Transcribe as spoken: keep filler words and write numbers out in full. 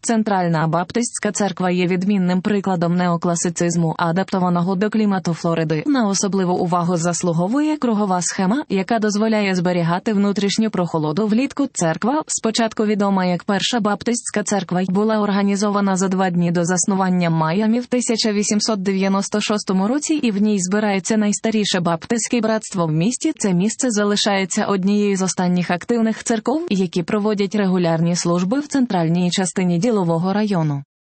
Центральна баптистська церква є відмінним прикладом неокласицизму, адаптованого до клімату Флориди. На особливу увагу заслуговує кругова схема, яка дозволяє зберігати внутрішню прохолоду влітку. Церква, спочатку відома як Перша баптистська церква, була організована за два дні до заснування Майамі в тисяча вісімсот дев'яносто шостому році, і в ній збирається найстаріше баптистське братство в місті. Це місце залишається однією з останніх активних церков, які проводять регулярні служби в центральній частині ділового району.